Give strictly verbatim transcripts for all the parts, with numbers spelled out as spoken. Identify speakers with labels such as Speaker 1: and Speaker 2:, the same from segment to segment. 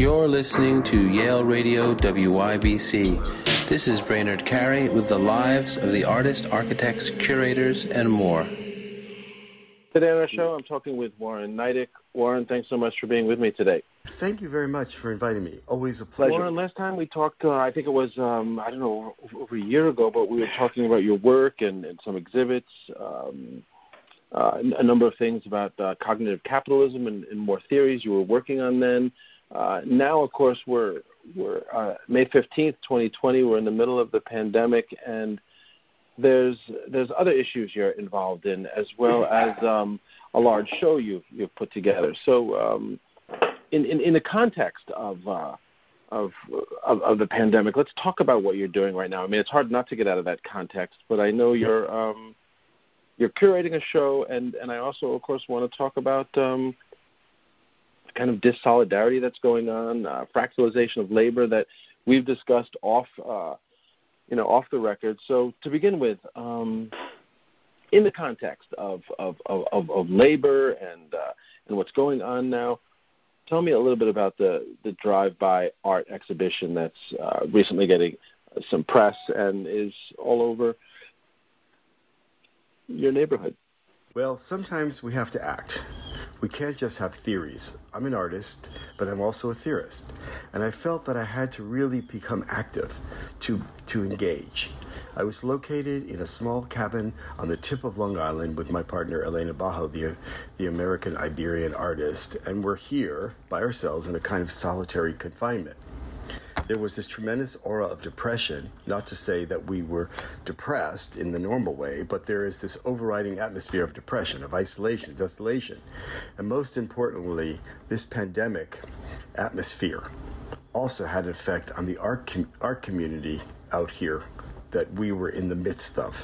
Speaker 1: You're listening to Yale Radio W Y B C. This is Brainerd Carey with the lives of the artists, architects, curators, and more.
Speaker 2: Today on our show, I'm talking with Warren Neidig. Warren, thanks so much for being with me today.
Speaker 3: Thank you very much for inviting me. Always a pleasure.
Speaker 2: Warren, last time we talked, uh, I think it was, um, I don't know, over a year ago, but we were talking about your work and, and some exhibits, um, uh, a number of things about uh, cognitive capitalism and, and more theories you were working on then. Uh, now, of course, we're, we're uh, May fifteenth, twenty twenty. We're in the middle of the pandemic, and there's there's other issues you're involved in, as well as um, a large show you've, you've put together. So um, in, in, in the context of, uh, of, of of the pandemic, let's talk about what you're doing right now. I mean, it's hard not to get out of that context, but I know you're um, you're curating a show, and, and I also, of course, want to talk about um, kind of dissolidarity that's going on, uh, fractalization of labor that we've discussed off, uh, you know, off the record. So to begin with, um, in the context of of, of, of labor and uh, and what's going on now, tell me a little bit about the, the drive-by art exhibition that's uh, recently getting some press and is all over your neighborhood.
Speaker 3: Well, sometimes we have to act. We can't just have theories. I'm an artist, but I'm also a theorist. And I felt that I had to really become active to to engage. I was located in a small cabin on the tip of Long Island with my partner Elena Bajo, the, the American Iberian artist, and we're here by ourselves in a kind of solitary confinement. There was this tremendous aura of depression, not to say that we were depressed in the normal way, but there is this overriding atmosphere of depression, of isolation, desolation. And most importantly, this pandemic atmosphere also had an effect on the art, com- art community out here that we were in the midst of.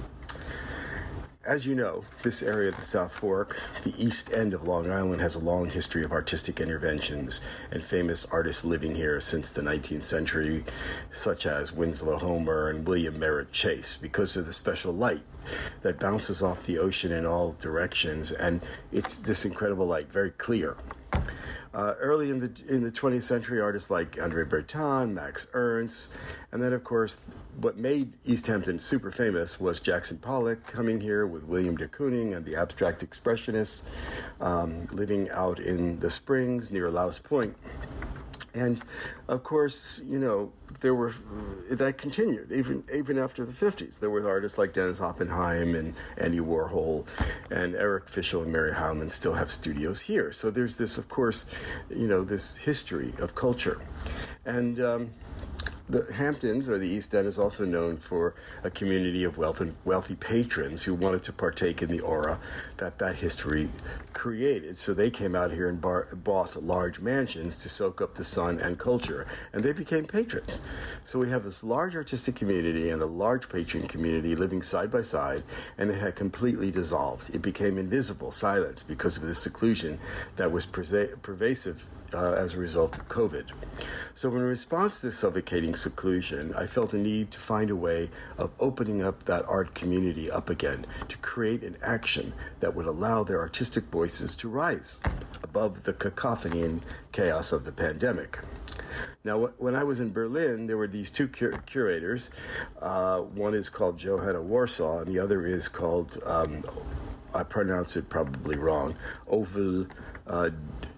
Speaker 3: As you know, this area of the South Fork, the east end of Long Island, has a long history of artistic interventions and famous artists living here since the nineteenth century, such as Winslow Homer and William Merritt Chase, because of the special light that bounces off the ocean in all directions, and it's this incredible light, very clear. Uh, early in the in the twentieth century, artists like Andre Breton, Max Ernst, and then, of course, what made East Hampton super famous was Jackson Pollock coming here with William de Kooning and the abstract expressionists, um, living out in the Springs near Laos Point. And, of course, you know, there were, that continued, even even after the fifties. There were artists like Dennis Oppenheim and Andy Warhol, and Eric Fischl and Mary Heilman still have studios here. So there's this, of course, you know, this history of culture. And um, the Hamptons, or the East End, is also known for a community of wealthy, wealthy patrons who wanted to partake in the aura that that history created. So they came out here and bar, bought large mansions to soak up the sun and culture, and they became patrons. So we have this large artistic community and a large patron community living side by side, and it had completely dissolved. It became invisible, silenced, because of the seclusion that was persa- pervasive Uh, as a result of COVID. So in response to this suffocating seclusion, I felt a need to find a way of opening up that art community up again, to create an action that would allow their artistic voices to rise above the cacophony and chaos of the pandemic. Now, when I was in Berlin, there were these two cur- curators. Uh, one is called Johanna Warsaw, and the other is called, um, I pronounce it probably wrong, Ovel uh,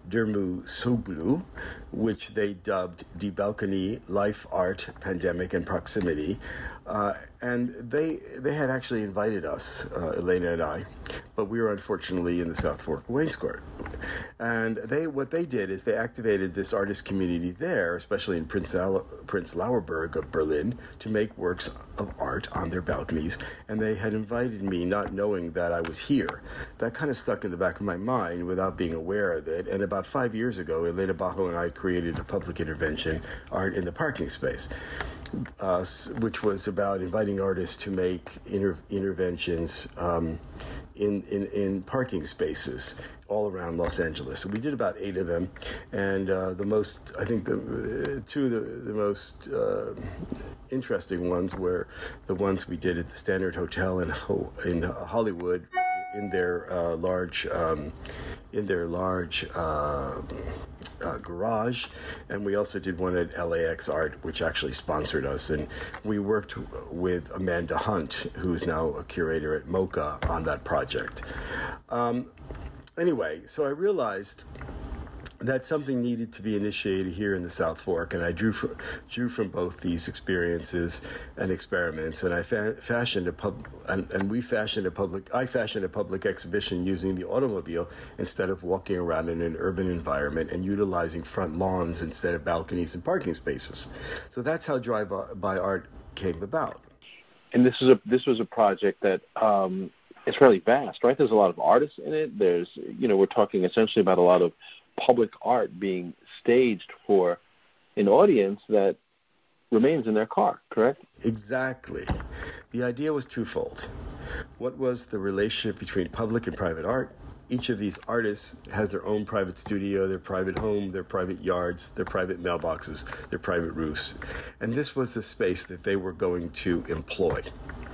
Speaker 3: Dermusoglu, which they dubbed Die Balcony, Life, Art, Pandemic, and Proximity. Uh, and they they had actually invited us, uh, Elena and I, but we were unfortunately in the South Fork Wainscot. And they what they did is they activated this artist community there, especially in Prince, Al- Prince Lauerberg of Berlin, to make works of art on their balconies. And they had invited me, not knowing that I was here. That kind of stuck in the back of my mind without being aware of it. And about five years ago, Elena Bajo and I created a public intervention, Art in the Parking Space, Uh, which was about inviting artists to make inter- interventions um, in, in, in parking spaces all around Los Angeles. We did about eight of them, and uh, the most, I think, the uh, two of the, the most uh, interesting ones were the ones we did at the Standard Hotel in Ho- in Hollywood in their uh, large um, in their large uh, uh, garage, and we also did one at L A X Art, which actually sponsored us. And we worked with Amanda Hunt, who is now a curator at MoCA, on that project. Um, anyway, so I realized that something needed to be initiated here in the South Fork, and I drew from, drew from both these experiences and experiments, and I fa- fashioned a pub, and, and we fashioned a public, I fashioned a public exhibition using the automobile instead of walking around in an urban environment, and utilizing front lawns instead of balconies and parking spaces. So that's how Drive-By Art came about.
Speaker 2: And this is a this was a project that um, is fairly vast, right? There's a lot of artists in it. There's, you know, we're talking essentially about a lot of public art being staged for an audience that remains in their car, correct?
Speaker 3: Exactly. The idea was twofold. What was the relationship between public and private art? Each of these artists has their own private studio, their private home, their private yards, their private mailboxes, their private roofs. And this was the space that they were going to employ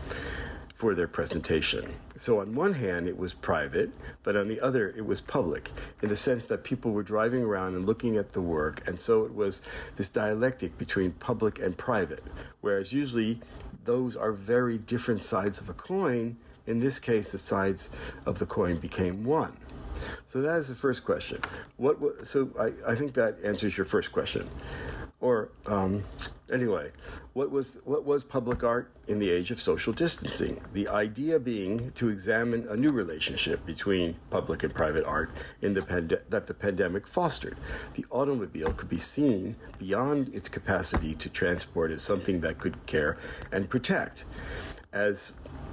Speaker 3: for their presentation. So on one hand, it was private, but on the other, it was public, in the sense that people were driving around and looking at the work, and so it was this dialectic between public and private, whereas usually those are very different sides of a coin. In this case, the sides of the coin became one. So that is the first question. What? So I, I think that answers your first question. Or um, anyway, what was what was public art in the age of social distancing? The idea being to examine a new relationship between public and private art in the pand- that the pandemic fostered. The automobile could be seen beyond its capacity to transport as something that could care and protect, as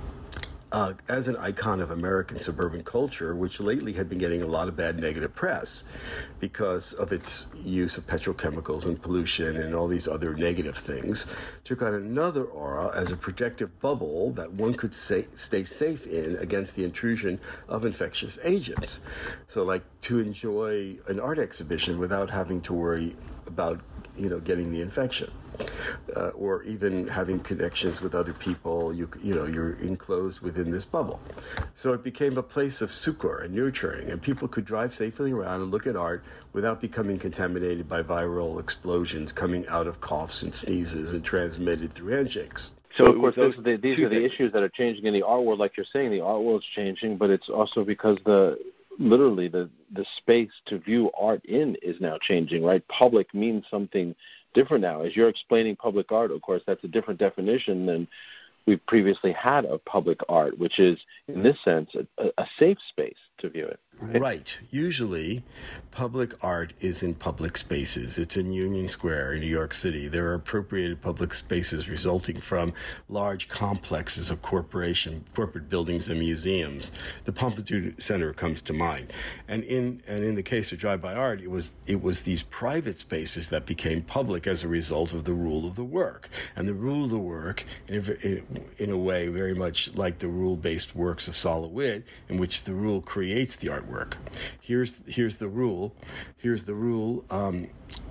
Speaker 3: Uh, as an icon of American suburban culture, which lately had been getting a lot of bad negative press because of its use of petrochemicals and pollution and all these other negative things, took on another aura as a protective bubble that one could say, stay safe in against the intrusion of infectious agents. So like to enjoy an art exhibition without having to worry about, you know, getting the infection. Uh, or even having connections with other people, you you know, you're enclosed within this bubble. So it became a place of succor and nurturing, and people could drive safely around and look at art without becoming contaminated by viral explosions coming out of coughs and sneezes and transmitted through handshakes.
Speaker 2: So, of course, those, the, these are the issues that are changing in the art world. Like you're saying, the art world's changing, but it's also because the literally the, the space to view art in is now changing, right? Public means something different now. As you're explaining public art, of course, that's a different definition than we previously had of public art, which is, in this sense, a, a safe space to view it.
Speaker 3: Right? Right. Usually, public art is in public spaces. It's in Union Square in New York City. There are appropriated public spaces resulting from large complexes of corporation, corporate buildings and museums. The Pompidou Center comes to mind. And in and in the case of Drive-By Art, it was it was these private spaces that became public as a result of the rule of the work. And the rule of the work, in a, in a way, very much like the rule-based works of Sol LeWitt, in which the rule creates the art work. Here's here's the rule. Here's the rule. Um,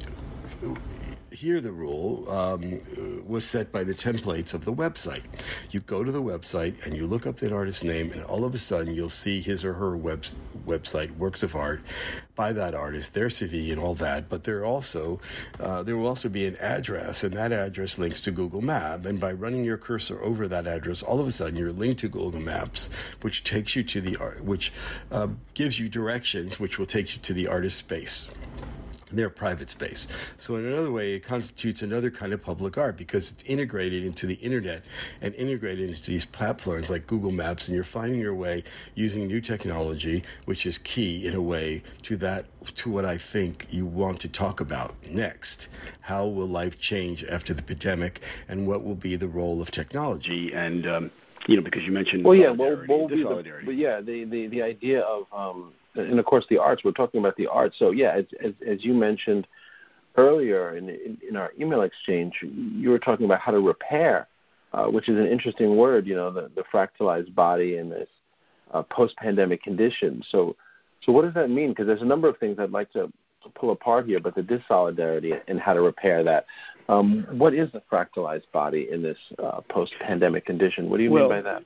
Speaker 3: here the rule um, was set by the templates of the website. You go to the website and you look up that artist's name, and all of a sudden you'll see his or her web, website, works of art by that artist, their C V and all that. But there also uh, there will also be an address, and that address links to Google Maps. And by running your cursor over that address, all of a sudden you're linked to Google Maps, which takes you to the art, which uh, gives you directions, which will take you to the artist's space, their private space. So in another way, it constitutes another kind of public art because it's integrated into the internet and integrated into these platforms like Google Maps, and you're finding your way using new technology, which is key in a way to that, to what I think you want to talk about next. How will life change after the pandemic, and what will be the role of technology? And, um, you know, because you mentioned
Speaker 2: well, yeah, well, what will be the, but yeah, the, the, the idea of, um, and of course the arts, we're talking about the arts. So yeah, as, as, as you mentioned earlier in, in, in our email exchange, you were talking about how to repair, uh, which is an interesting word, you know, the, the fractalized body in this uh, post-pandemic condition. So, so what does that mean? Because there's a number of things I'd like to, to pull apart here, but the dissolidarity and how to repair that. Um, what is the fractalized body in this uh, post-pandemic condition? What do you
Speaker 3: well,
Speaker 2: mean by that?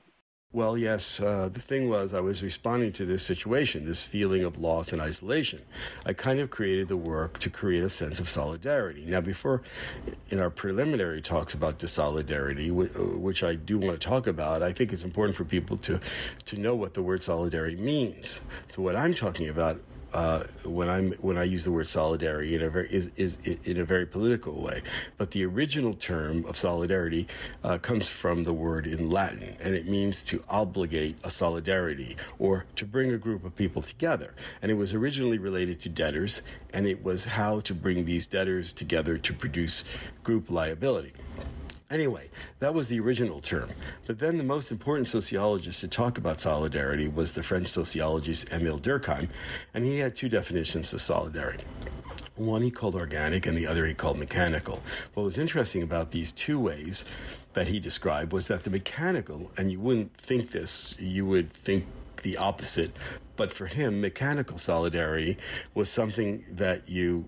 Speaker 3: Well, yes, uh, the thing was I was responding to this situation, this feeling of loss and isolation. I kind of created the work to create a sense of solidarity. Now, before, in our preliminary talks about dissolidarity, which I do want to talk about, I think it's important for people to, to know what the word solidarity means. So what I'm talking about Uh, when I'm when I use the word solidarity in a very is, is in a very political way, but the original term of solidarity uh, comes from the word in Latin, and it means to obligate a solidarity or to bring a group of people together. And it was originally related to debtors, and it was how to bring these debtors together to produce group liability. Anyway, that was the original term. But then the most important sociologist to talk about solidarity was the French sociologist Émile Durkheim, and he had two definitions of solidarity. One he called organic, and the other he called mechanical. What was interesting about these two ways that he described was that the mechanical, and you wouldn't think this, you would think the opposite, but for him, mechanical solidarity was something that you...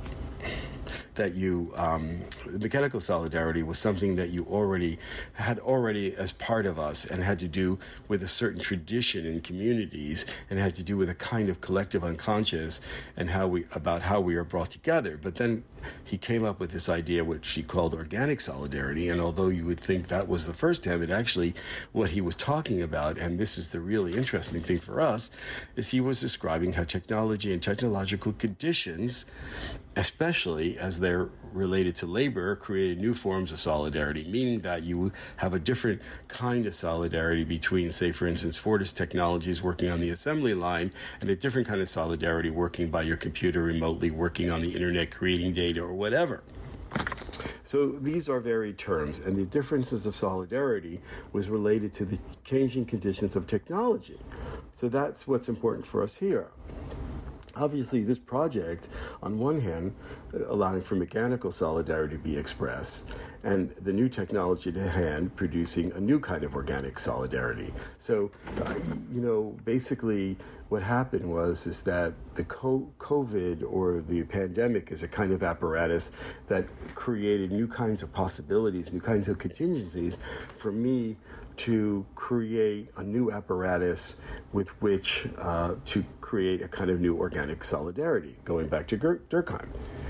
Speaker 3: that you, um, the mechanical solidarity was something that you already had already as part of us and had to do with a certain tradition in communities and had to do with a kind of collective unconscious and how we, about how we are brought together. But then he came up with this idea which he called organic solidarity, and although you would think that was the first time, it actually, what he was talking about, and this is the really interesting thing for us, is he was describing how technology and technological conditions, especially as they're related to labor, created new forms of solidarity, meaning that you have a different kind of solidarity between, say, for instance, Fortis Technologies working on the assembly line and a different kind of solidarity working by your computer remotely, working on the internet, creating data or whatever. So these are varied terms, and the differences of solidarity was related to the changing conditions of technology. So that's what's important for us here. Obviously, this project, on one hand, allowing for mechanical solidarity to be expressed, and the new technology to hand producing a new kind of organic solidarity. So, uh, you know, basically what happened was is that the COVID or the pandemic is a kind of apparatus that created new kinds of possibilities, new kinds of contingencies for me to create a new apparatus with which uh, to create a kind of new organic solidarity, going back to Durkheim.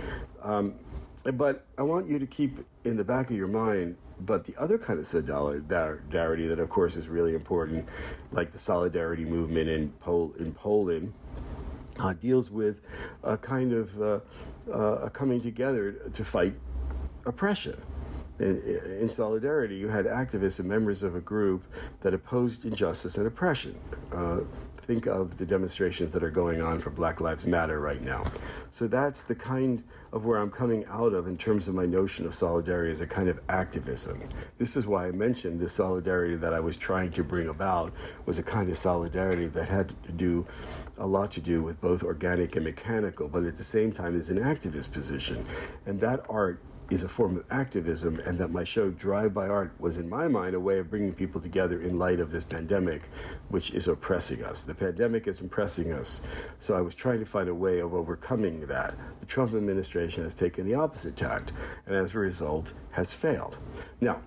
Speaker 3: Um, but I want you to keep in the back of your mind, but the other kind of solidarity that, of course, is really important, like the solidarity movement in, Pol- in Poland, uh, deals with a kind of uh, uh, a coming together to fight oppression. In, in solidarity, you had activists and members of a group that opposed injustice and oppression. Uh, think of the demonstrations that are going on for Black Lives Matter right now. So that's the kind of where I'm coming out of in terms of my notion of solidarity as a kind of activism. This is why I mentioned the solidarity that I was trying to bring about was a kind of solidarity that had to do a lot to do with both organic and mechanical, but at the same time is an activist position. And that art is a form of activism, and that my show Drive by Art was, in my mind, a way of bringing people together in light of this pandemic, which is oppressing us. The pandemic is oppressing us, so I was trying to find a way of overcoming that. The Trump administration has taken the opposite tact, and as a result, has failed. Now,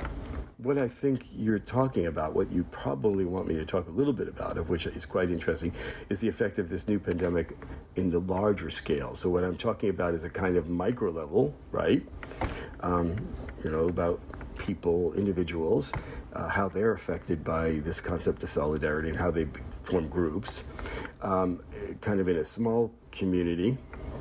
Speaker 3: what I think you're talking about, what you probably want me to talk a little bit about, of which is quite interesting, is the effect of this new pandemic in the larger scale. So what I'm talking about is a kind of micro level, right? Um, you know, about people, individuals, uh, how they're affected by this concept of solidarity and how they form groups, um, kind of in a small community,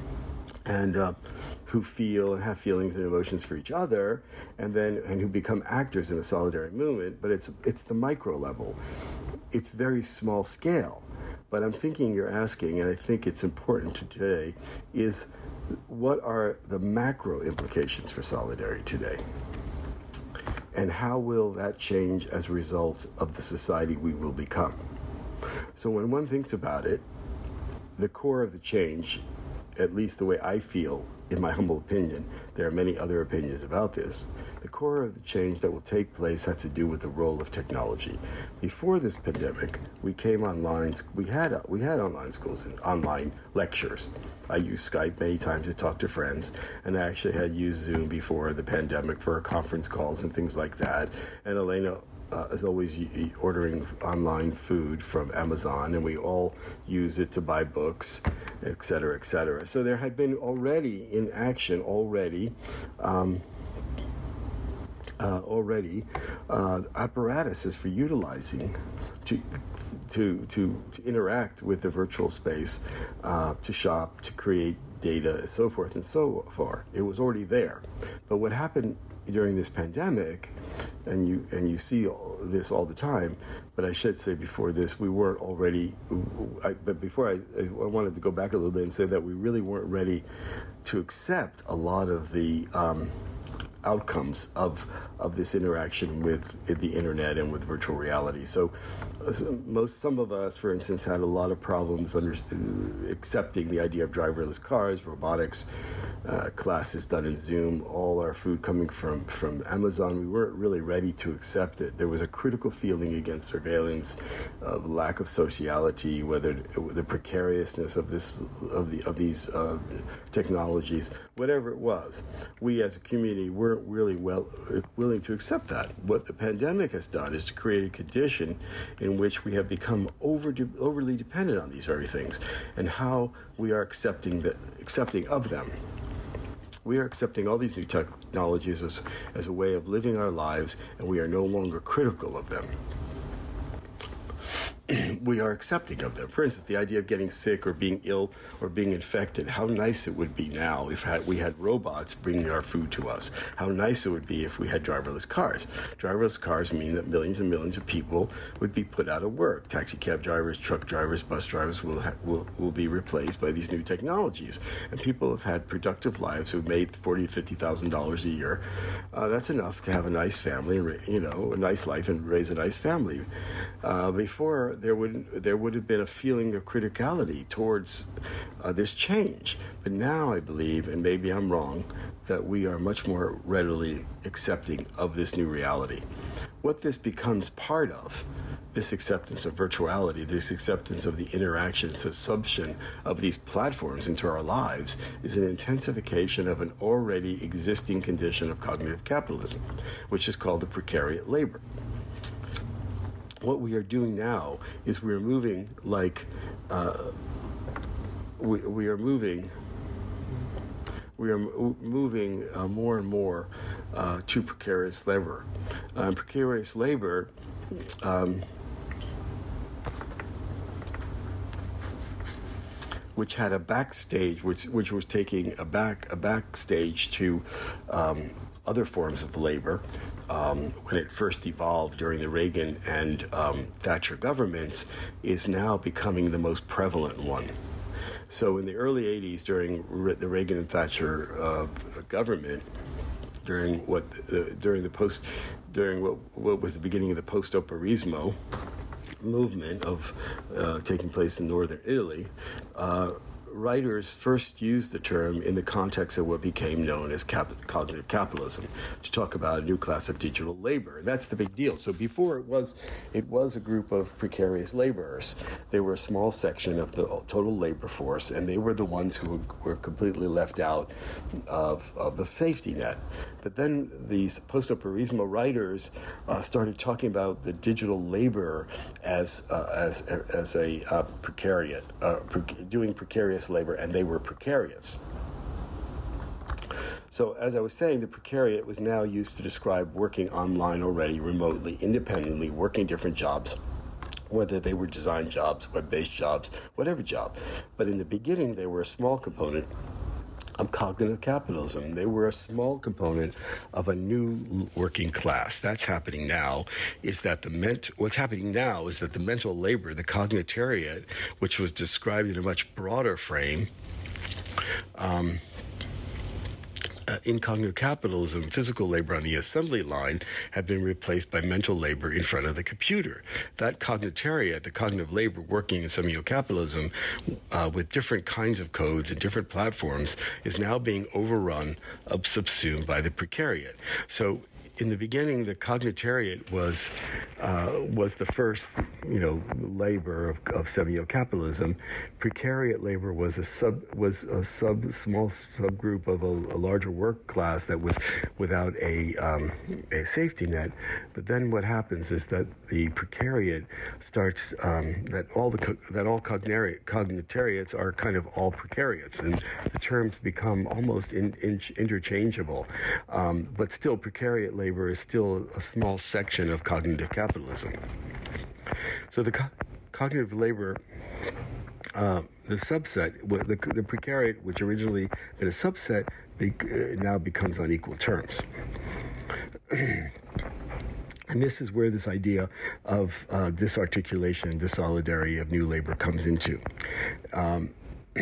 Speaker 3: and uh, who feel and have feelings and emotions for each other, and then and who become actors in a solidarity movement. But it's it's the micro level. It's very small scale. But I'm thinking you're asking, and I think it's important today, is what are the macro implications for solidarity today? And how will that change as a result of the society we will become? So when one thinks about it, the core of the change, at least the way I feel, in my humble opinion, there are many other opinions about this, the core of the change that will take place has to do with the role of technology. Before this pandemic, we came online, we had we had online schools and online lectures. I used Skype many times to talk to friends, and I actually had used Zoom before the pandemic for conference calls and things like that. And Elena uh, is always ordering online food from Amazon, and we all use it to buy books, et cetera, et cetera. So there had been already in action already. Um, Uh, already uh, apparatuses for utilizing to to to to interact with the virtual space, uh, to shop, to create data, and so forth and so far. It was already there, but what happened during this pandemic, and you and you see all this all the time, but I should say before this, we weren't already. I, but before I, I wanted to go back a little bit and say that we really weren't ready to accept a lot of the. Um, outcomes of of this interaction with the internet and with virtual reality. So, most some of us, for instance, had a lot of problems under, accepting the idea of driverless cars, robotics, uh, classes done in Zoom, all our food coming from from Amazon. We weren't really ready to accept it. There was a critical feeling against surveillance, uh, lack of sociality, whether the precariousness of this of the of these uh, technologies, whatever it was. We as a community weren't really well willing to accept that. What the pandemic has done is to create a condition in which we have become over overly dependent on these very things, and how we are accepting the accepting of them. We are accepting all these new technologies as, as a way of living our lives, and we are no longer critical of them. We are accepting of them. For instance, the idea of getting sick or being ill or being infected, how nice it would be now if we had robots bringing our food to us. How nice it would be if we had driverless cars. Driverless cars mean that millions and millions of people would be put out of work. Taxi cab drivers, truck drivers, bus drivers will ha- will, will be replaced by these new technologies. And people have had productive lives who've made forty thousand dollars, fifty thousand dollars a year. Uh, that's enough to have a nice family, you know, a nice life and raise a nice family. Uh, before, there would there would have been a feeling of criticality towards uh, this change. But now I believe, and maybe I'm wrong, that we are much more readily accepting of this new reality. What this becomes part of, this acceptance of virtuality, this acceptance of the interaction, assumption of these platforms into our lives, is an intensification of an already existing condition of cognitive capitalism, which is called the precariat labor. What we are doing now is we are moving like uh, we, we are moving we are moving uh, more and more uh, to precarious labor. Uh, precarious labor um, which had a backstage, which which was taking a back a backstage to um, other forms of labor. Um, when it first evolved during the Reagan and um, Thatcher governments, is now becoming the most prevalent one. So in the early eighties, during re- the Reagan and Thatcher uh, government, during what uh, during the post during what what was the beginning of the post-operaismo movement of uh, taking place in northern Italy, uh, writers first used the term in the context of what became known as cap- cognitive capitalism, to talk about a new class of digital labor. And that's the big deal. So before it was it was a group of precarious laborers. They were a small section of the total labor force, and they were the ones who were completely left out of, of the safety net. But then these post-operaismo writers uh, started talking about the digital labor as uh, as as a uh, precariat, uh, pre- doing precarious labor, and they were precarious. So, as I was saying, the precariat was now used to describe working online already, remotely, independently, working different jobs, whether they were design jobs, web-based jobs, whatever job. But in the beginning, they were a small component of cognitive capitalism. They were a small component of a new working class. That's happening now. Is that the ment- What's happening now is that the mental labor, the cognitariat, which was described in a much broader frame, um, Uh, in cognitive capitalism, physical labor on the assembly line had been replaced by mental labor in front of the computer. That cognitariat, the cognitive labor working in semio-capitalism uh, with different kinds of codes and different platforms, is now being overrun, uh, subsumed by the precariat. So in the beginning, the cognitariat was uh, was the first, you know, labor of, of semio-capitalism. Precariat labor was a sub was a sub small subgroup of a, a larger work class that was without a um, a safety net. But then what happens is that the precariat starts um, that all the that all cognitariat, cognitariats are kind of all precariats, and the terms become almost in, in, interchangeable. Um, but still, precariat labor is still a small section of cognitive capitalism. So the co- cognitive labor, uh, the subset, the, the precariat, which originally been a subset, be, uh, now becomes on equal terms. And this is where this idea of uh, disarticulation, dissolidarity of new labor comes into. Um,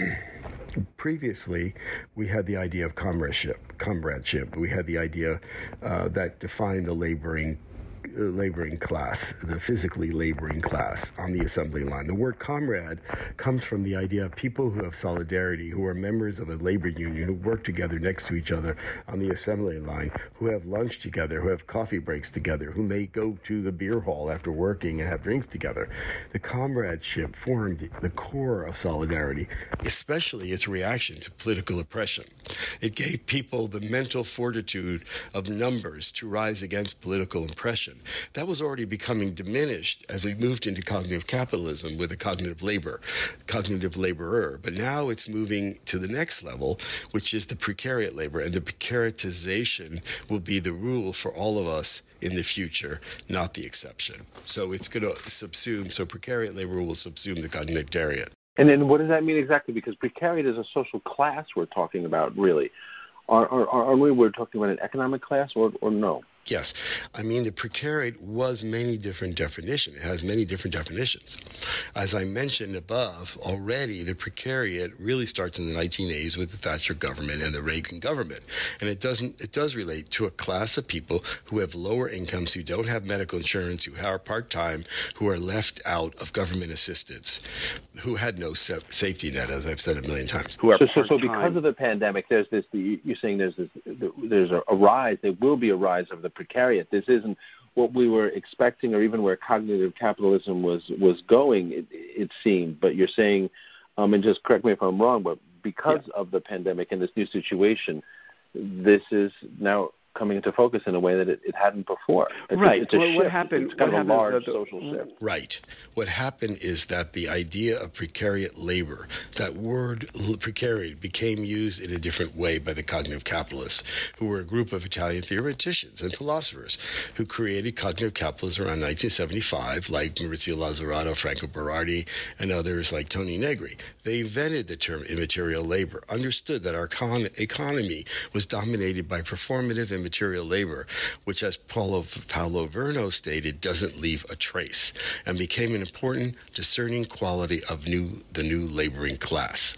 Speaker 3: Previously, we had the idea of comradeship. Comradeship. We had the idea uh, that defined the laboring, uh, laboring class, the physically laboring class on the assembly line. The word comrade comes from the idea of people who have solidarity, who are members of a labor union, who work together next to each other on the assembly line, who have lunch together, who have coffee breaks together, who may go to the beer hall after working and have drinks together. The comradeship formed the core of solidarity, especially its reaction to political oppression. It gave people the mental fortitude of numbers to rise against political oppression. That was already becoming diminished as we moved into cognitive capitalism with a cognitive labor, cognitive laborer. But now it's moving to the next level, which is the precariat labor, and the precaritization will be the rule for all of us in the future, not the exception. So it's going to subsume, so precariat labor will subsume the cognitariat.
Speaker 2: And then what does that mean exactly? Because precariat is a social class we're talking about, really. Are, are, are we we're talking about an economic class or, or no?
Speaker 3: Yes. I mean, the precariat was many different definitions. It has many different definitions. As I mentioned above, already the precariat really starts in the nineteen eighties with the Thatcher government and the Reagan government. And it doesn't, it does relate to a class of people who have lower incomes, who don't have medical insurance, who are part-time, who are left out of government assistance, who had no sa- safety net, as I've said a million times.
Speaker 2: Who are so, so, so because of the pandemic, there's this, the, you're saying there's this, there's a, a rise, there will be a rise of the precariat. This isn't what we were expecting, or even where cognitive capitalism was was going. It, it seemed, but you're saying, um, and just correct me if I'm wrong, but because yeah. of the pandemic and this new situation, this is now coming into focus in a way that it, it hadn't before. It's
Speaker 4: right.
Speaker 2: A, it's a
Speaker 4: well,
Speaker 2: shift.
Speaker 4: What happened?
Speaker 2: It's kind
Speaker 4: what
Speaker 2: of a large
Speaker 4: the,
Speaker 2: social shift.
Speaker 3: Right. What happened is that the idea of precariat labor, that word precariat, became used in a different way by the cognitive capitalists, who were a group of Italian theoreticians and philosophers who created cognitive capitalism around nineteen seventy-five, like Maurizio Lazzarato, Franco Berardi, and others like Tony Negri. They invented the term immaterial labor, understood that our con- economy was dominated by performative and material labor, which, as Paulo, Paolo Verno stated, doesn't leave a trace, and became an important discerning quality of new the new laboring class.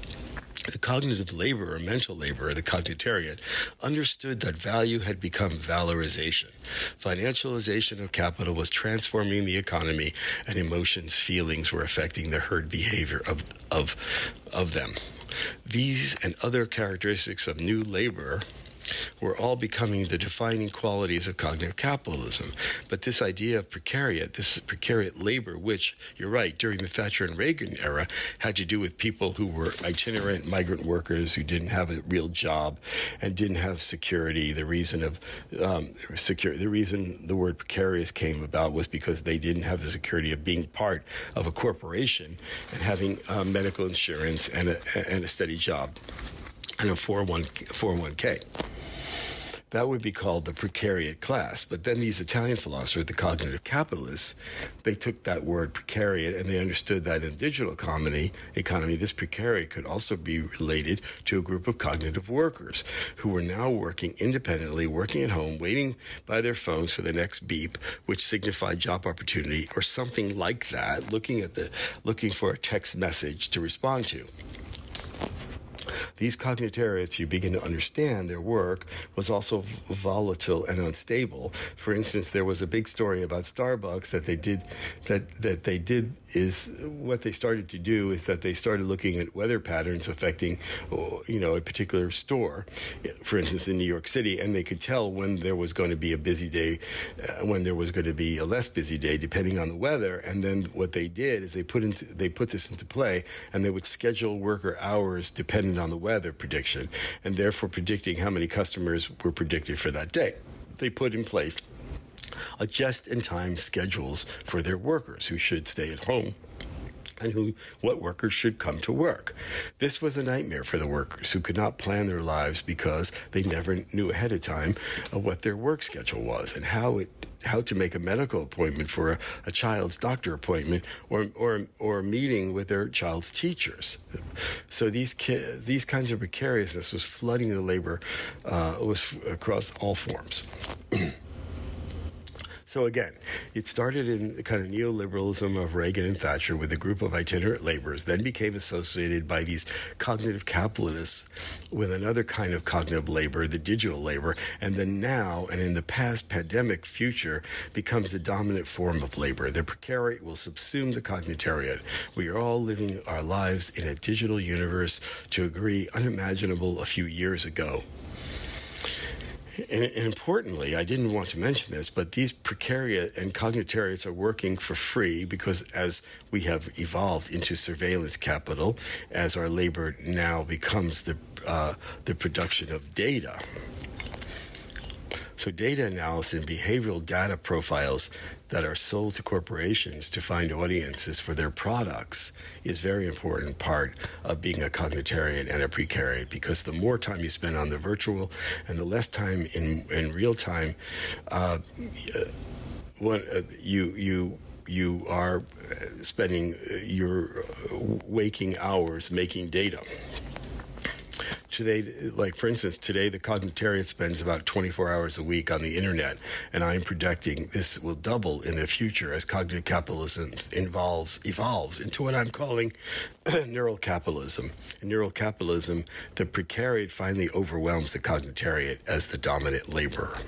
Speaker 3: The cognitive labor or mental labor, the cognitariat, understood that value had become valorization. Financialization of capital was transforming the economy, and emotions, feelings were affecting the herd behavior of, of, of them. These and other characteristics of new labor were all becoming the defining qualities of cognitive capitalism. But this idea of precariat, this precariat labor, which, you're right, during the Thatcher and Reagan era, had to do with people who were itinerant migrant workers who didn't have a real job and didn't have security. The reason of um, secure, the reason the word precarious came about was because they didn't have the security of being part of a corporation and having uh, medical insurance and a, and a steady job and a four oh one k. That would be called the precariat class. But then these Italian philosophers, the cognitive capitalists, they took that word precariat and they understood that in digital economy, economy, this precariat could also be related to a group of cognitive workers who were now working independently, working at home, waiting by their phones for the next beep, which signified job opportunity or something like that, looking at the, looking for a text message to respond to. These cognitariats, you begin to understand their work was also volatile and unstable. For instance, there was a big story about Starbucks that they did that that they did is what they started to do is that they started looking at weather patterns affecting, you know, a particular store, for instance, in New York City, and they could tell when there was going to be a busy day, uh, when there was going to be a less busy day, depending on the weather. And then what they did is they put into they put this into play, and they would schedule worker hours dependent on the weather prediction, and therefore predicting how many customers were predicted for that day. They put in place a just-in-time schedules for their workers who should stay at home and who what workers should come to work. This was a nightmare for the workers who could not plan their lives because they never knew ahead of time of what their work schedule was and how it how to make a medical appointment for a, a child's doctor appointment or or or a meeting with their child's teachers. So these ki- these kinds of precariousness was flooding the labor uh, was across all forms. So again, it started in the kind of neoliberalism of Reagan and Thatcher with a group of itinerant laborers, then became associated by these cognitive capitalists with another kind of cognitive labor, the digital labor, and then now, and in the past pandemic future, becomes the dominant form of labor. The precariat will subsume the cognitariat. We are all living our lives in a digital universe to a degree unimaginable a few years ago. And, and importantly, I didn't want to mention this, but these precariat and cognitariats are working for free because as we have evolved into surveillance capital, as our labor now becomes the uh, the production of data. So data analysis and behavioral data profiles that are sold to corporations to find audiences for their products is a very important part of being a cognitarian and a precariat, because the more time you spend on the virtual and the less time in, in real time, uh, what, uh, you you you are spending your waking hours making data. Today, like for instance, today the cognitariat spends about twenty-four hours a week on the internet, and I'm predicting this will double in the future as cognitive capitalism involves, evolves into what I'm calling neural capitalism. In neural capitalism, the precariat finally overwhelms the cognitariat as the dominant laborer.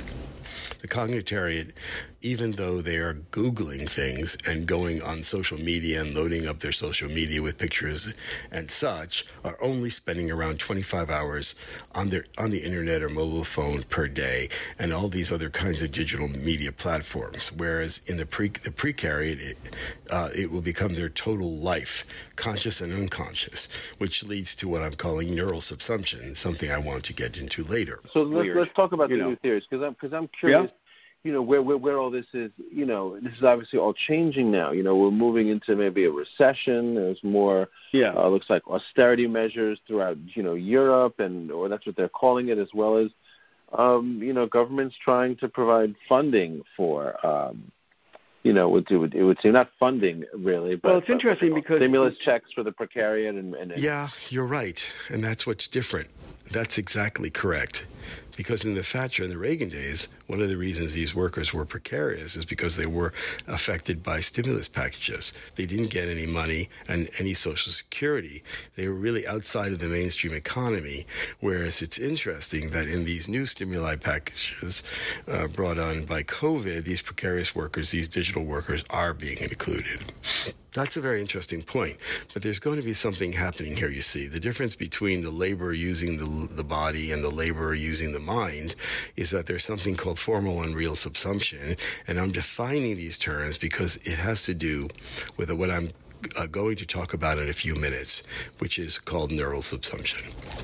Speaker 3: The cognitariat, even though they are Googling things and going on social media and loading up their social media with pictures and such, are only spending around twenty-five hours on their on the internet or mobile phone per day and all these other kinds of digital media platforms. Whereas in the pre the precariat, it, uh, it will become their total life, conscious and unconscious, which leads to what I'm calling neural subsumption, something I want to get into later.
Speaker 2: So let's, let's talk about the
Speaker 4: you know.
Speaker 2: new theories, because I'm, because I'm curious.
Speaker 4: Yeah.
Speaker 2: You know, where, where where all this is, you know, this is obviously all changing now. You know, we're moving into maybe a recession. There's more,
Speaker 4: yeah.
Speaker 2: uh, looks like austerity measures throughout, you know, Europe, and or that's what they're calling it, as well as, um, you know, governments trying to provide funding for, um, you know, it would, it would seem not funding really, but
Speaker 4: well, it's interesting
Speaker 2: but,
Speaker 4: because
Speaker 2: stimulus checks for the precariat and, and, and
Speaker 3: yeah, you're right, and that's what's different. That's exactly correct. Because in the Thatcher and the Reagan days, one of the reasons these workers were precarious is because they were affected by stimulus packages. They didn't get any money and any Social Security. They were really outside of the mainstream economy, whereas it's interesting that in these new stimuli packages uh, brought on by COVID, these precarious workers, these digital workers, are being included. That's a very interesting point. But there's going to be something happening here, you see. The difference between the laborer using the, the body and the laborer using the mind is that there's something called formal and real subsumption. And I'm defining these terms because it has to do with what I'm uh, going to talk about in a few minutes, which is called neural subsumption.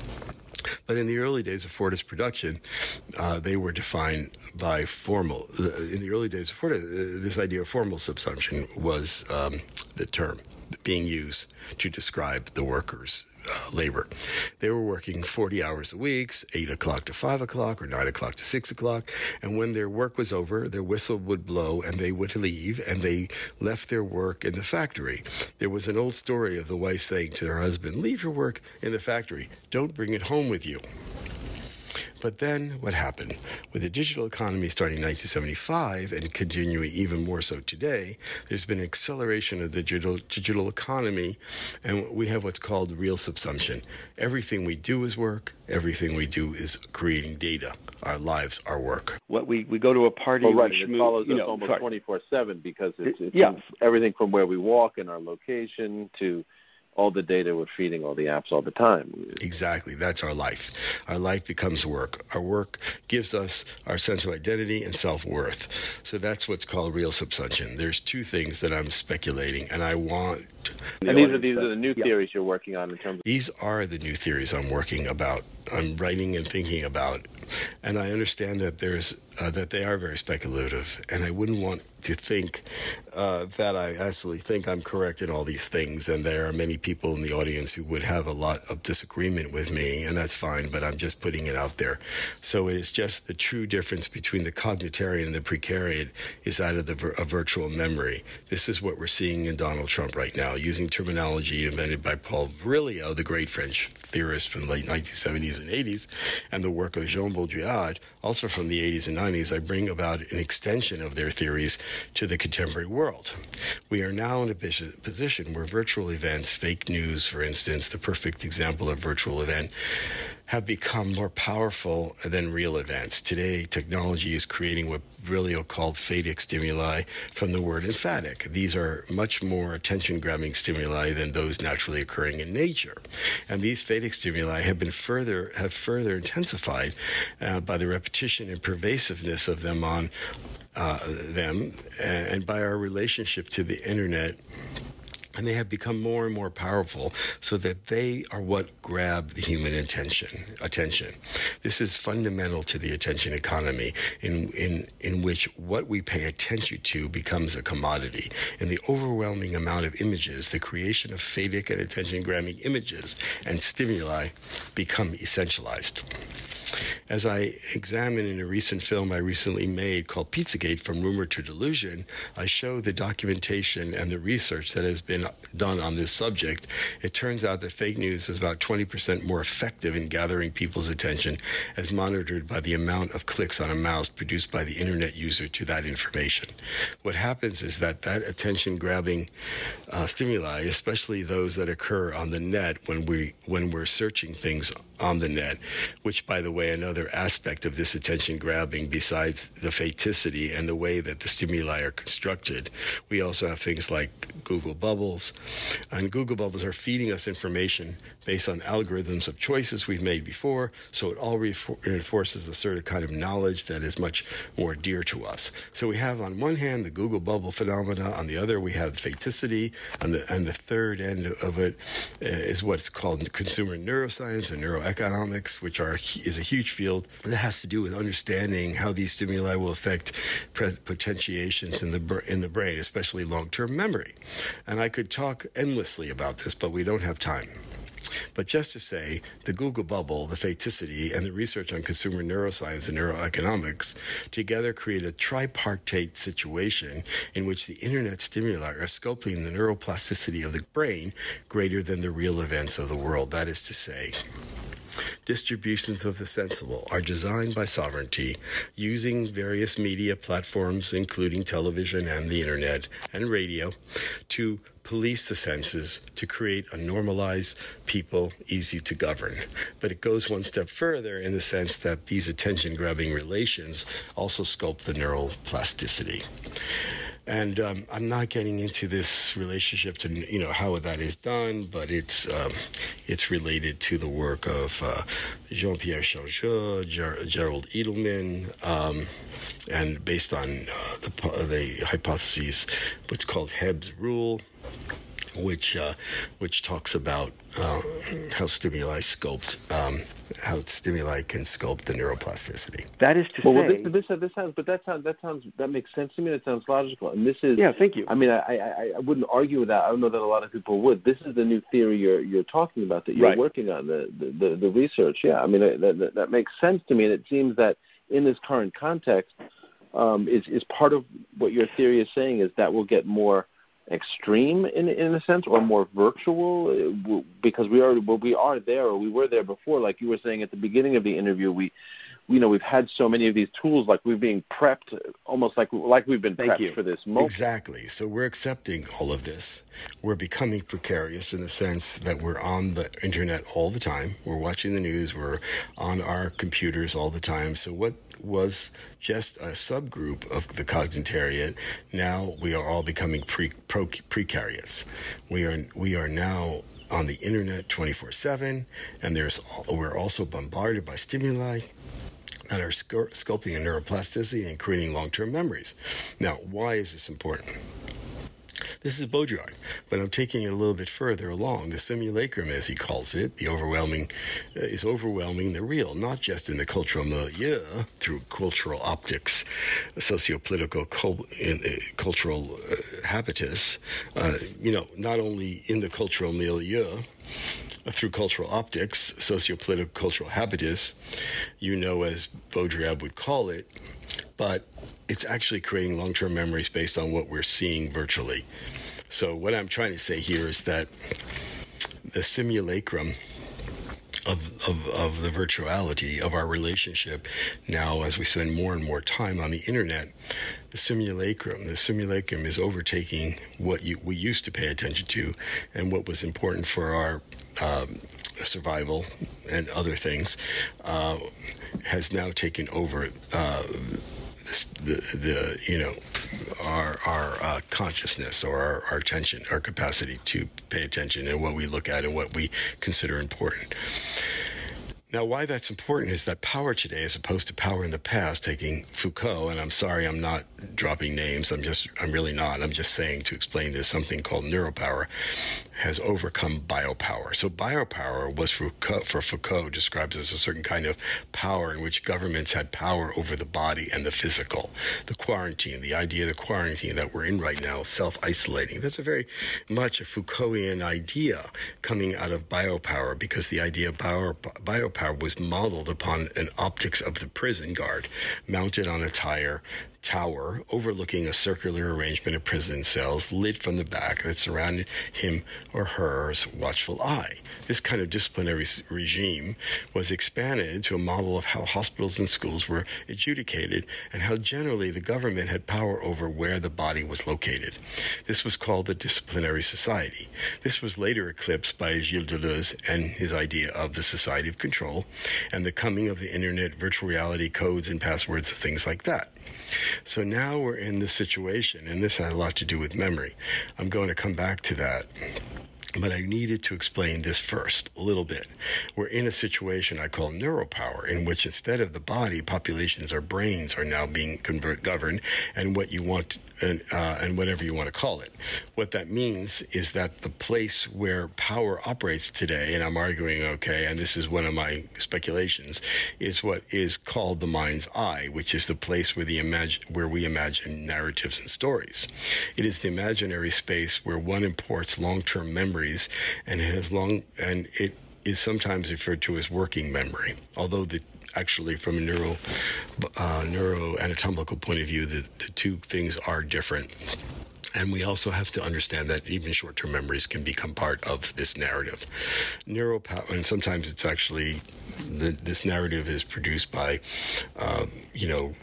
Speaker 3: But in the early days of Fordist production, uh, they were defined by formal. In the early days of Fordist, uh, this idea of formal subsumption was um, the term being used to describe the workers' uh, labor. They were working forty hours a week, eight o'clock to five o'clock or nine o'clock to six o'clock. And when their work was over, their whistle would blow and they would leave, and they left their work in the factory. There was an old story of the wife saying to her husband, "Leave your work in the factory. Don't bring it home with you." But then what happened? With the digital economy starting in nineteen seventy-five and continuing even more so today, there's been an acceleration of the digital, digital economy, and we have what's called real subsumption. Everything we do is work. Everything we do is creating data. Our lives are work.
Speaker 4: What we, we go to a party,
Speaker 2: well, right,
Speaker 4: we
Speaker 2: it
Speaker 4: schmoo-
Speaker 2: follows
Speaker 4: you
Speaker 2: us
Speaker 4: know,
Speaker 2: almost twenty-four seven because it's, it's
Speaker 4: yeah.
Speaker 2: everything from where we walk and our location to all the data we're feeding all the apps all the time.
Speaker 3: Exactly. That's our life. Our life becomes work. Our work gives us our sense of identity and self-worth. So that's what's called real subsumption. There's two things that I'm speculating, and I want...
Speaker 2: And these are these are the new theories you're working on in terms of...
Speaker 3: These are the new theories I'm working about. I'm writing and thinking about. And I understand that there's uh, that they are very speculative, and I wouldn't want to think uh, that I actually think I'm correct in all these things, and there are many people in the audience who would have a lot of disagreement with me, and that's fine, but I'm just putting it out there. So it's just the true difference between the cognitarian and the precariat is that of the vir- a virtual memory. This is what we're seeing in Donald Trump right now, using terminology invented by Paul Virilio, the great French theorist from the late nineteen seventies and eighties, and the work of Jean Baudrillard, also from the eighties and nineties. I bring about an extension of their theories to the contemporary world. We are now in a position where virtual events, fake news, for instance, the perfect example of virtual event, have become more powerful than real events. Today, technology is creating what Virilio called phatic stimuli from the word emphatic. These are much more attention-grabbing stimuli than those naturally occurring in nature. And these phatic stimuli have been further have further intensified uh, by the repetition and pervasiveness of them on uh, them and by our relationship to the internet. And they have become more and more powerful so that they are what grab the human attention. attention. This is fundamental to the attention economy in, in, in which what we pay attention to becomes a commodity. And the overwhelming amount of images, the creation of phatic and attention-grabbing images and stimuli become essentialized. As I examine in a recent film I recently made called Pizzagate, From Rumor to Delusion, I show the documentation and the research that has been done on this subject. It turns out that fake news is about twenty percent more effective in gathering people's attention as monitored by the amount of clicks on a mouse produced by the internet user to that information. What happens is that that attention-grabbing uh, stimuli, especially those that occur on the net when, we, when we're searching things on the net, which, by the way, another aspect of this attention grabbing besides the phaticity and the way that the stimuli are constructed, we also have things like Google Bubbles. And Google Bubbles are feeding us information based on algorithms of choices we've made before, so it all reinforces a certain kind of knowledge that is much more dear to us. So we have on one hand the Google Bubble phenomena, on the other we have phaticity, and the, and the third end of it is what's called consumer neuroscience and neuroeconomics, which are is a huge field that has to do with understanding how these stimuli will affect pre- potentiations in the in the brain, especially long-term memory. And I could talk endlessly about this, but we don't have time. But just to say, the Google Bubble, the phaticity, and the research on consumer neuroscience and neuroeconomics together create a tripartite situation in which the internet stimuli are sculpting the neuroplasticity of the brain greater than the real events of the world. That is to say, distributions of the sensible are designed by sovereignty using various media platforms, including television and the internet and radio, to police the senses, to create a normalized people easy to govern. But it goes one step further in the sense that these attention-grabbing relations also sculpt the neural plasticity. And um, I'm not getting into this relationship to, you know, how that is done, but it's um, it's related to the work of uh, Jean-Pierre Changeux, Ger- Gerald Edelman, um, and based on uh, the, the hypotheses, what's called Hebb's rule, which uh, which talks about uh, how stimuli sculpt, um, how stimuli can sculpt the neuroplasticity.
Speaker 4: That is to
Speaker 2: well,
Speaker 4: say,
Speaker 2: well, this, this this sounds, but that sounds that sounds that makes sense to me. That sounds logical, and this is
Speaker 4: yeah. Thank you.
Speaker 2: I mean, I, I I wouldn't argue with that. I don't know that a lot of people would. This is the new theory you're you're talking about that you're
Speaker 4: right.
Speaker 2: working on, the, the the the research. Yeah, I mean that, that that makes sense to me, and it seems that in this current context, um, is is part of what your theory is saying is that we'll get more extreme in in a sense, or more virtual, because we are well, we are there, or we were there before. Like you were saying at the beginning of the interview, we you know, we've had so many of these tools, like we're being prepped, almost like like we've been
Speaker 3: Thank
Speaker 2: prepped
Speaker 3: you.
Speaker 2: for this moment.
Speaker 3: Exactly. So we're accepting all of this. We're becoming precarious in the sense that we're on the internet all the time. We're watching the news. We're on our computers all the time. So what was just a subgroup of the cognitariat, now we are all becoming pre, pro, precarious. We are we are now on the internet twenty-four seven, and there's we're also bombarded by stimuli that are scu- sculpting a neuroplasticity and creating long-term memories. Now, why is this important? This is Baudrillard, but I'm taking it a little bit further along. The simulacrum, as he calls it, the overwhelming, uh, is overwhelming the real, not just in the cultural milieu through cultural optics, socio-political, cul- in, uh, cultural uh, habitus. Uh, you know, not only in the cultural milieu, uh, through cultural optics, socio-political, cultural habitus, you know, as Baudrillard would call it, but it's actually creating long-term memories based on what we're seeing virtually. So what I'm trying to say here is that the simulacrum of, of, of the virtuality of our relationship now, as we spend more and more time on the internet, the simulacrum, the simulacrum is overtaking what you, we used to pay attention to and what was important for our um, survival and other things, uh, has now taken over uh, the the you know our our uh, consciousness or our, our attention, our capacity to pay attention and what we look at and what we consider important. Now, why that's important is that power today, as opposed to power in the past, taking Foucault, and I'm sorry I'm not dropping names, I'm just, I'm really not, I'm just saying to explain this, something called neuropower has overcome biopower. So biopower was for Foucault, for Foucault describes as a certain kind of power in which governments had power over the body and the physical. The quarantine, the idea of the quarantine that we're in right now, self-isolating, that's a very much a Foucaultian idea coming out of biopower, because the idea of bio, biopower was modeled upon an optics of the prison guard mounted on a tire tower overlooking a circular arrangement of prison cells lit from the back that surrounded him or her's watchful eye. This kind of disciplinary regime was expanded to a model of how hospitals and schools were adjudicated and how generally the government had power over where the body was located. This was called the disciplinary society. This was later eclipsed by Gilles Deleuze and his idea of the society of control and the coming of the internet, virtual reality, codes and passwords, things like that. So now we're in this situation, and this had a lot to do with memory. I'm going to come back to that. But I needed to explain this first a little bit. We're in a situation I call neuropower, in which instead of the body, populations or brains are now being convert, governed, and what you want, and, uh, and whatever you want to call it. What that means is that the place where power operates today, and I'm arguing, okay, and this is one of my speculations, is what is called the mind's eye, which is the place where the imag- where we imagine narratives and stories. It is the imaginary space where one imports long-term memory and it has long and it is sometimes referred to as working memory, although the actually from a neuro uh, neuroanatomical point of view the, the two things are different. And we also have to understand that even short-term memories can become part of this narrative. Neuropower, and sometimes it's actually, the, this narrative is produced by, um, you know,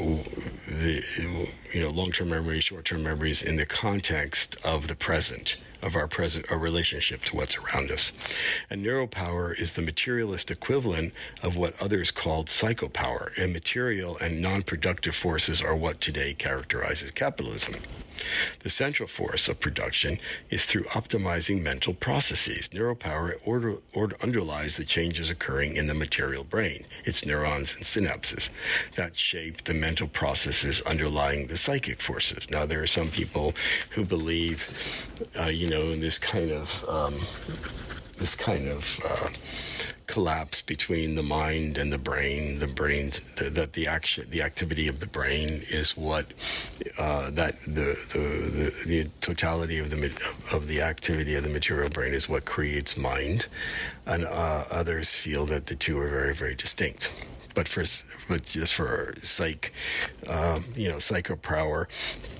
Speaker 3: the, you know, long-term memories, short-term memories in the context of the present, of our present, our relationship to what's around us. And neuropower is the materialist equivalent of what others called psychopower, and material and non-productive forces are what today characterizes capitalism. The central force of production is through optimizing mental processes. Neuropower order, order underlies the changes occurring in the material brain, its neurons and synapses, that shape the mental processes underlying the psychic forces. Now, there are some people who believe, uh, you know, in this kind of um, this kind of uh, collapse between the mind and the brain. The brain, the, that the action, the activity of the brain is what uh, that the, the the the totality of the of the activity of the material brain is what creates mind, and uh, others feel that the two are very very distinct. But for but just for psych, um, you know, psychopower.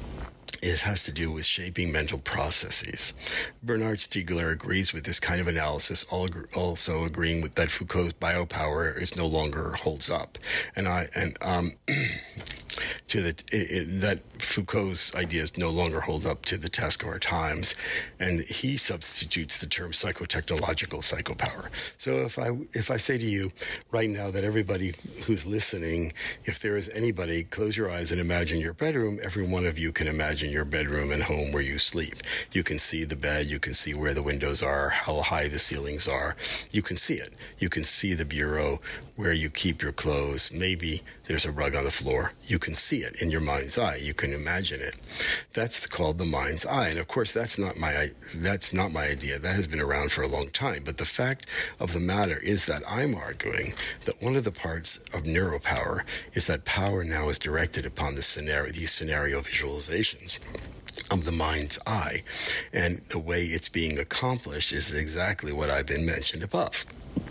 Speaker 3: is has to do with shaping mental processes. Bernard Stiegler agrees with this kind of analysis, also agreeing with that Foucault's biopower is no longer holds up, and I and um to the it, it, that Foucault's ideas no longer hold up to the task of our times, and he substitutes the term psychotechnological psychopower. So if I if I say to you right now that everybody who's listening, if there is anybody, close your eyes and imagine your bedroom. Every one of you can imagine your bedroom and home where you sleep. You can see the bed, you can see where the windows are, how high the ceilings are. You can see it. You can see the bureau where you keep your clothes. Maybe there's a rug on the floor. You can see it in your mind's eye. You can imagine it. That's called the mind's eye. And of course, that's not my that's not my idea. That has been around for a long time. But the fact of the matter is that I'm arguing that one of the parts of neuropower is that power now is directed upon the scenario, these scenario visualizations of the mind's eye. And the way it's being accomplished is exactly what I've been mentioned above.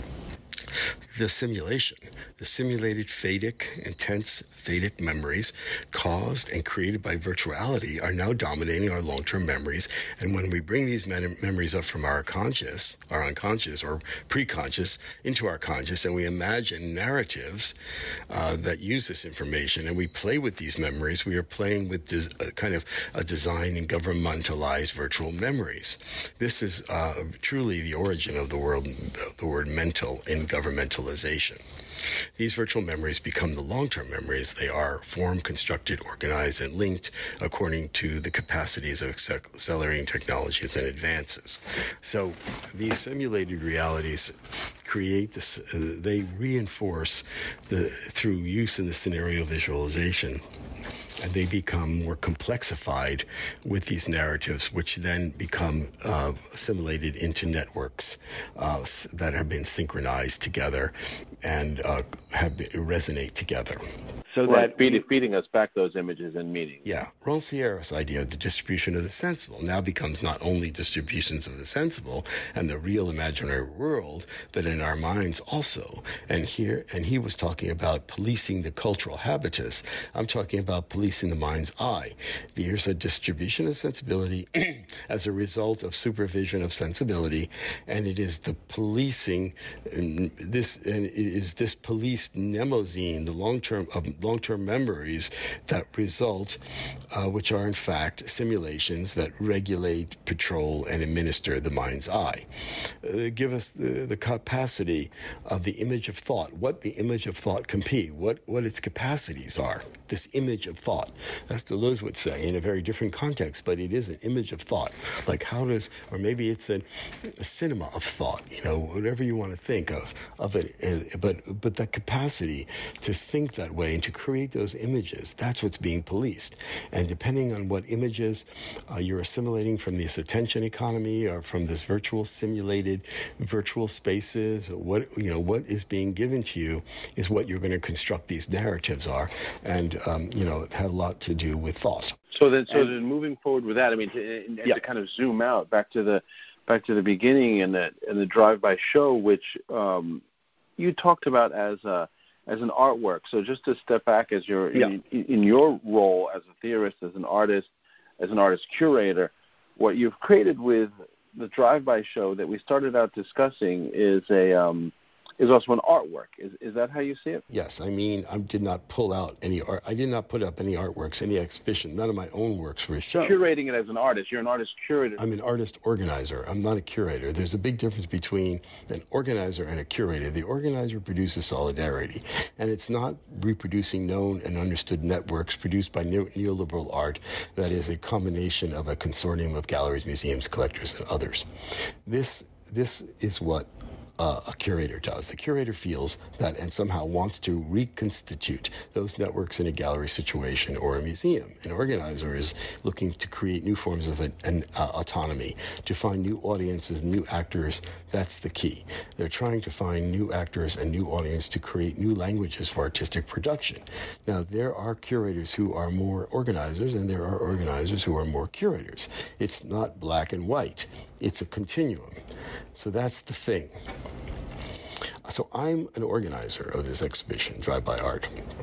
Speaker 3: The simulation, the simulated phadic, intense phadic memories caused and created by virtuality are now dominating our long-term memories. And when we bring these mem- memories up from our conscious, our unconscious, or pre-conscious into our conscious, and we imagine narratives uh, that use this information, and we play with these memories, we are playing with des- a kind of a design and governmentalized virtual memories. This is uh, truly the origin of the word, the word mental in governmentalization. These virtual memories become the long-term memories. They are formed, constructed, organized, and linked according to the capacities of accelerating technologies and advances. So these simulated realities create this, uh, they reinforce the through use in the scenario visualization, and they become more complexified with these narratives, which then become uh, assimilated into networks uh, that have been synchronized together and uh, have been, resonate together.
Speaker 2: So that right. feed, feeding us back those images and meanings.
Speaker 3: Yeah. Rancière's idea of the distribution of the sensible now becomes not only distributions of the sensible and the real imaginary world, but in our minds also. And here, and he was talking about policing the cultural habitus. I'm talking about policing the mind's eye. Here's a distribution of sensibility as a result of supervision of sensibility, and it is the policing, and this, and it is this policed mnemosine, the long-term of long-term memories that result, uh, which are in fact simulations that regulate, patrol, and administer the mind's eye. Uh, give us the, the capacity of the image of thought, what the image of thought can be, what, what its capacities are. This image of thought, as Deleuze would say, in a very different context, but it is an image of thought. Like how does, or maybe it's a, a cinema of thought, you know, whatever you want to think of, of it, but, but that capacity to think that way and to create those images, that's what's being policed. And depending on what images uh, you're assimilating from this attention economy or from this virtual simulated virtual spaces, what, you know, what is being given to you is what you're going to construct these narratives are, and um, you know, have a lot to do with thought.
Speaker 2: So then, so and, then moving forward with that, I mean, to, and
Speaker 3: yeah.
Speaker 2: to kind of zoom out back to the back to the beginning and the and the drive-by show, which um, you talked about as a as an artwork. So just to step back as your
Speaker 3: yeah.
Speaker 2: in, in your role as a theorist, as an artist, as an artist curator, what you've created with the drive-by show that we started out discussing is a um, is also an artwork. Is is that how you see it?
Speaker 3: Yes, I mean, I did not pull out any art. I did not put up any artworks, any exhibition. None of my own works for a show.
Speaker 2: Curating it as an artist. You're an artist curator.
Speaker 3: I'm an artist organizer. I'm not a curator. There's a big difference between an organizer and a curator. The organizer produces solidarity, and it's not reproducing known and understood networks produced by neo- neoliberal art that is a combination of a consortium of galleries, museums, collectors, and others. This this is what Uh, a curator does. The curator feels that and somehow wants to reconstitute those networks in a gallery situation or a museum. An organizer is looking to create new forms of an, an uh, autonomy, to find new audiences, new actors. That's the key. They're trying to find new actors and new audience to create new languages for artistic production. Now, there are curators who are more organizers, and there are organizers who are more curators. It's not black and white. It's a continuum. So that's the thing. So I'm an organizer of this exhibition, Drive-By Art.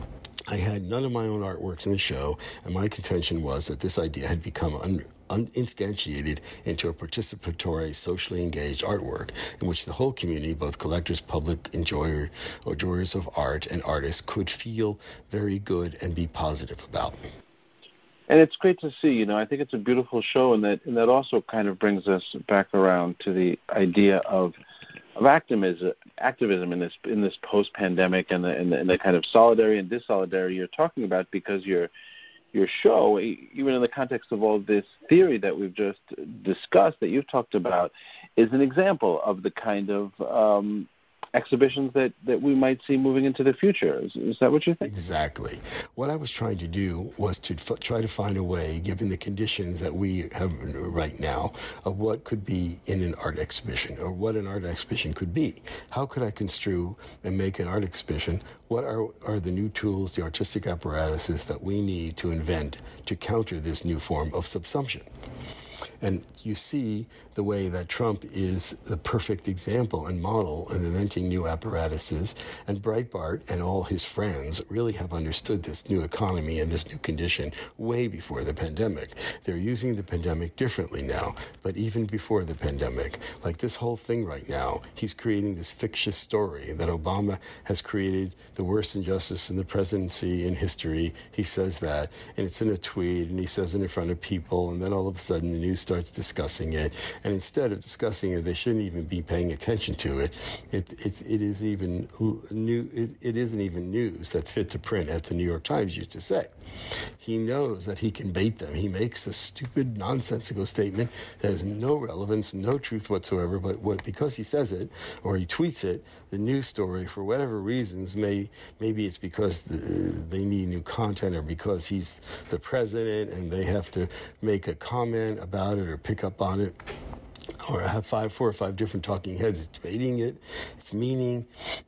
Speaker 3: I had none of my own artworks in the show, and my contention was that this idea had become un- uninstantiated into a participatory, socially engaged artwork in which the whole community, both collectors, public enjoyer, or enjoyers of art, and artists, could feel very good and be positive about.
Speaker 2: And it's great to see, you know, I think it's a beautiful show, and that and that also kind of brings us back around to the idea of of activism, activism in this in this post-pandemic, and the, and the and the kind of solidarity and dissolidarity you're talking about, because your your show, even in the context of all this theory that we've just discussed, that you've talked about, is an example of the kind of um, exhibitions that, that we might see moving into the future. Is, is that what you think?
Speaker 3: Exactly. What I was trying to do was to f- try to find a way, given the conditions that we have right now, of what could be in an art exhibition, or what an art exhibition could be. How could I construe and make an art exhibition? What are, are the new tools, the artistic apparatuses that we need to invent to counter this new form of subsumption? And you see the way that Trump is the perfect example and model in inventing new apparatuses, and Breitbart and all his friends really have understood this new economy and this new condition way before the pandemic. They're using the pandemic differently now, but even before the pandemic, like this whole thing right now, he's creating this fictitious story that Obama has created the worst injustice in the presidency in history. He says that, and it's in a tweet, and he says it in front of people, and then all of a sudden the news starts discussing it, and instead of discussing it, they shouldn't even be paying attention to it. It it, it is even new. It, it isn't even news that's fit to print, as the New York Times used to say. He knows that he can bait them. He makes a stupid, nonsensical statement that has no relevance, no truth whatsoever. But what because he says it or he tweets it, the news story, for whatever reasons, may maybe it's because the, they need new content, or because he's the president and they have to make a comment about it or pick up on it, or have five, four or five different talking heads debating it, its meaning.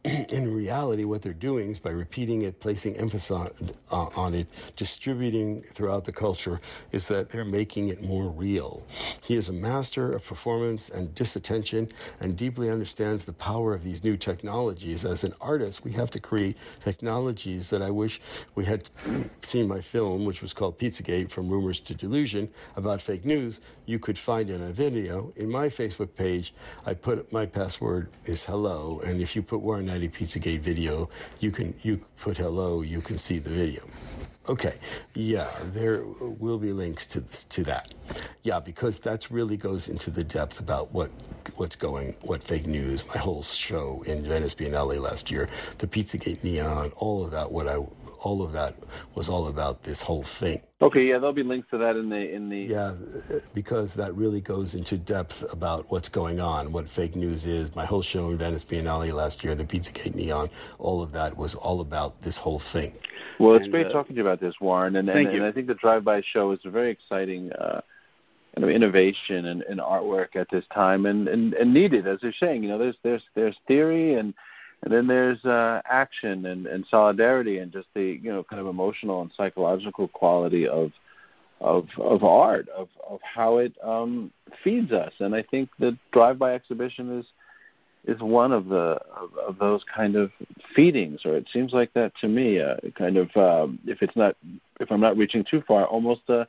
Speaker 3: In reality, what they're doing is, by repeating it, placing emphasis on, uh, on it, distributing throughout the culture, is that they're making it more real. He is a master of performance and disattention, and deeply understands the power of these new technologies. As an artist, we have to create technologies that I wish we had seen my film, which was called Pizzagate, From Rumors to Delusion, about fake news. You could find in a video. In my Facebook page, I put my password is hello, and if you put Warren Knighty Pizzagate video, you can you put hello, you can see the video. Okay, yeah, there will be links to this, to that. Yeah, because that really goes into the depth about what what's going, what fake news. My whole show in Venice Biennale last year, the Pizzagate Neon, all of that. What I all of that was all about this whole thing.
Speaker 2: Okay, yeah, there'll be links to that in the in the.
Speaker 3: Yeah, because that really goes into depth about what's going on, what fake news is. My whole show in Venice Biennale last year, the Pizzagate Neon, all of that was all about this whole thing.
Speaker 2: Well, it's
Speaker 3: and,
Speaker 2: great
Speaker 3: uh,
Speaker 2: talking to you about this, Warren, and
Speaker 3: thank
Speaker 2: and,
Speaker 3: you.
Speaker 2: and I think the Drive-By show is a very exciting uh, kind of innovation in, in artwork at this time, and, and, and needed, as you're saying. You know, there's there's there's theory, and and then there's uh, action and, and solidarity, and just the you know kind of emotional and psychological quality of. Of, of art, of, of how it um, feeds us, and I think the Drive-By exhibition is is one of the of, of those kind of feedings, or it seems like that to me. Uh, kind of um, if it's not if I'm not reaching too far, almost a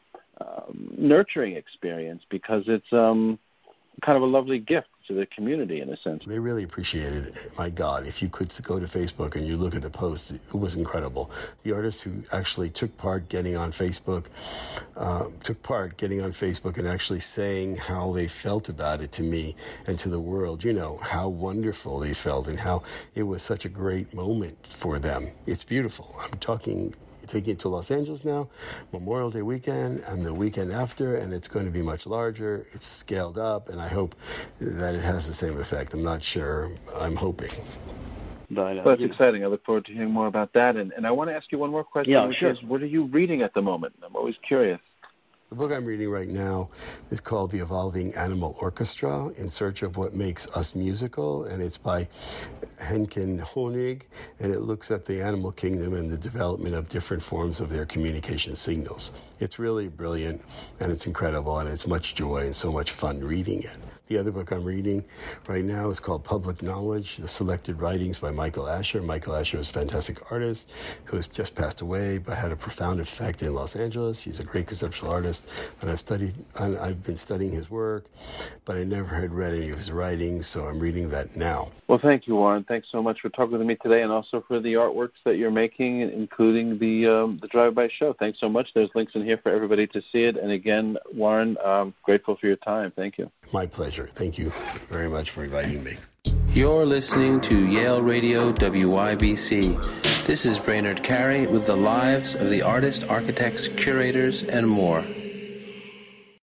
Speaker 2: um, nurturing experience, because it's um, kind of a lovely gift to the community in a sense.
Speaker 3: They really appreciated it. My God, if you could go to Facebook and you look at the posts, it was incredible. The artists who actually took part getting on Facebook, uh, took part getting on Facebook and actually saying how they felt about it to me and to the world, you know, how wonderful they felt and how it was such a great moment for them. It's beautiful. I'm talking... taking it to Los Angeles now, Memorial Day weekend, and the weekend after, and it's going to be much larger. It's scaled up, and I hope that it has the same effect. I'm not sure. I'm hoping.
Speaker 2: Well, that's exciting. I look forward to hearing more about that. And, and I want to ask you one more question,
Speaker 3: yeah,
Speaker 2: which
Speaker 3: sure.
Speaker 2: is, what are you reading at the moment? I'm always curious.
Speaker 3: The book I'm reading right now is called The Evolving Animal Orchestra, In Search of What Makes Us Musical, and it's by Henken Honig, and it looks at the animal kingdom and the development of different forms of their communication signals. It's really brilliant, and it's incredible, and it's much joy and so much fun reading it. The other book I'm reading right now is called Public Knowledge, The Selected Writings by Michael Asher. Michael Asher is a fantastic artist who has just passed away, but had a profound effect in Los Angeles. He's a great conceptual artist, and I've studied, I've been studying his work, but I never had read any of his writings, so I'm reading that now.
Speaker 2: Well, thank you, Warren. Thanks so much for talking with me today, and also for the artworks that you're making, including the um, the Drive-By Show. Thanks so much. There's links in here for everybody to see it. And again, Warren, um, grateful for your time. Thank you.
Speaker 3: My pleasure. Thank you very much for inviting me.
Speaker 1: You're listening to Yale Radio W Y B C. This is Brainerd Carey with the lives of the artists, architects, curators, and more.